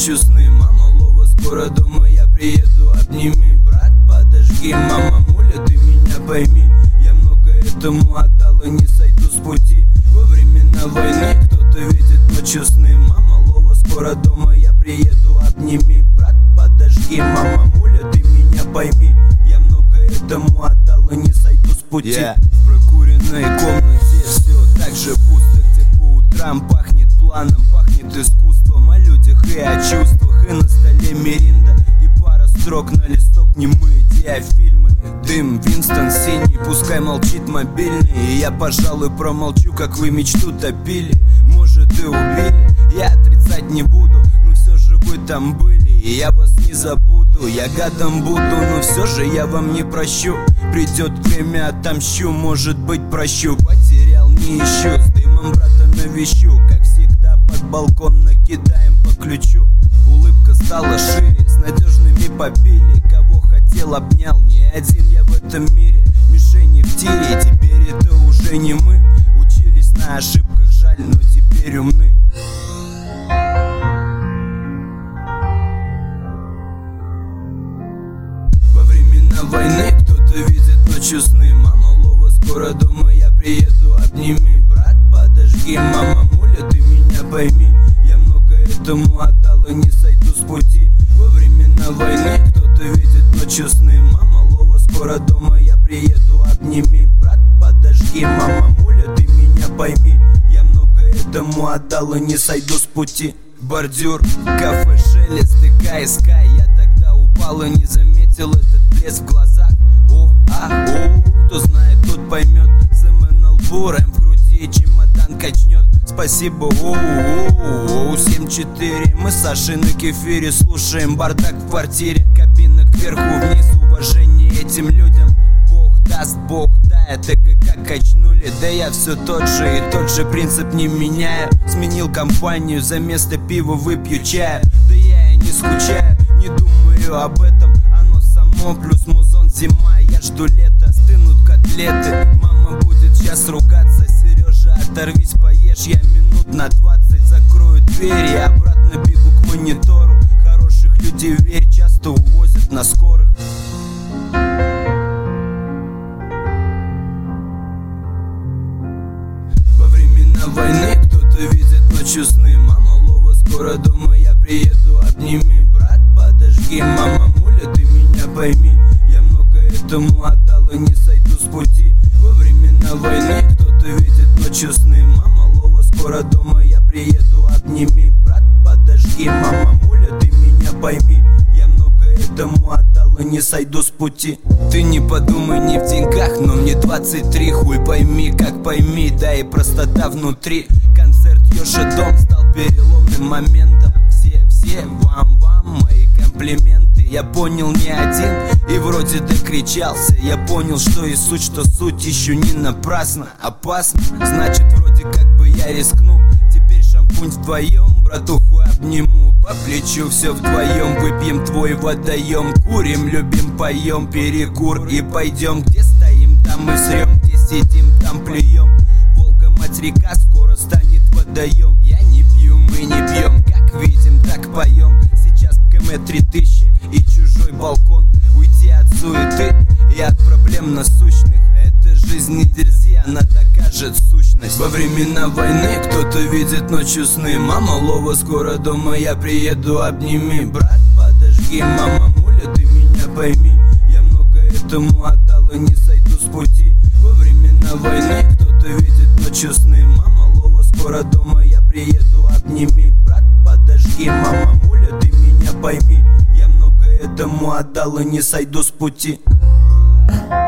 ночью сны. Мама, Лова, скоро дома я приеду, обними. Брат, подожди, мама, муля, ты меня пойми. Я много этому отдал и не сойду с пути. Во времена войны кто-то видит ночью сны. Мама, Лова, скоро дома я приеду, обними. Брат, подожди, мама, муля, ты меня пойми. Я много этому отдал и не сойду с пути. В прокуренной комнате все так же пусто, где по утрам пахнет планом, пахнет искусством, о людях и о чувствах. И на столе меринда, и пара строк на листок, немые диафильмы. Дым, Винстон синий, пускай молчит мобильный. И я, пожалуй, промолчу, как вы мечту топили. Может, и убили, я отрицать не буду, но все же вы там были, и я вас не забуду. Я гадом буду, но все же я вам не прощу. Придет время, отомщу, может быть, прощу. Потерял, не ищу, с дымом брата навещу. Как всегда, под балкон накидаем по ключу. Улыбка стала шире, с надежными побили. Кого хотел, обнял, не один я в этом мире. Мишени в тире, теперь это уже не мы. Учились на ошибках, жаль, но теперь умны. Во времена войны кто-то видит ночью сны. Мама, Лова, скоро дома я приеду, обними. Брат, подожди, мама, муля, ты меня пойми. Я много этому отдал и не сойду с пути. Во времена войны кто-то видит ночью сны. Мама, Лова, скоро дома я приеду, обними. Брат, подожди, мама, муля, ты меня пойми. Я много этому отдал и не сойду с пути. Бордюр, кафе, шелест и КСК. Я тогда упал и не заметил этот блеск в глазах. Кто знает, тот поймет. ЗМ на лбу, рэм в груди, чемодан качнет. Спасибо, 7-4. Мы с Сашей на кефире слушаем бардак в квартире. Кабина кверху вниз, уважение этим людям. Бог даст, Бог дает, ЭГК качнули. Да я все тот же и тот же принцип не меняю. Сменил компанию, за место пива выпью чая. Да я и не скучаю, не думаю об этом. Оно само плюс музон, зима, я жду лета. Стынут котлеты, мама будет сейчас ругаться. Сережа, оторвись, поешь, я минут на 20 закрою дверь и обратно бегу к монитору. Хороших людей, верь, часто увозят на скорых. Во времена войны кто-то видит ночью сны. Мама, Лова, скоро дома я приеду, обними. Брат, подожди, мама, муля, ты меня пойми. Я много этому отдал и не сойду с пути. Во времена войны кто-то видит ночью сны. Мама, Лова, скоро дома я приеду, обними. Брат, подожди, мама, муля, ты меня пойми. Я много этому отдал и не сойду с пути. Ты не подумай, не в деньгах, но мне 23. Хуй пойми, как пойми, да и простота внутри. Концерт Йоши Дом стал переломным моментом. Все вам мои комплименты. Я понял не один и вроде докричался. Я понял, что и суть, что суть еще не напрасно. Опасно, значит вроде как бы я рискну. Теперь шампунь вдвоем, братуху обниму. По плечу все вдвоем, выпьем твой водоем. Курим, любим, поем, перекур и пойдем. Где стоим, там мы срем, где сидим, там плюем. Волга, мать река, скоро станет водоем. Я не пью, мы не пьем, как видим, так поем. Сейчас КМ 3000 и чужой балкон. Уйти от суеты и от проблем насущных. Это жизнь не дерзи, она докажет сущность. Во времена войны кто-то видит ночью сны. Мама, Лова, скоро дома я приеду, обними. Брат, подожди, мама, муля, ты меня пойми. Я много этому отдал и не сойду с пути. Во времена войны кто-то видит ночью сны. Мама, Лова, скоро дома я приеду, обними. Брат, подожди, мама, муля, ты меня пойми. Я много этому отдал и не сойду с пути.